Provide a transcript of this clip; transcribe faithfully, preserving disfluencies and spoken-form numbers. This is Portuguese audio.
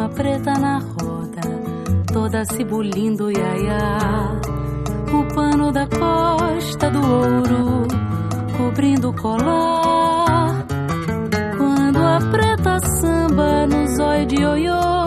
preta na roda, toda se bulindo, iaiá. O pano da costa do ouro, cobrindo o colar. Quando a preta samba no zóio de ioiô,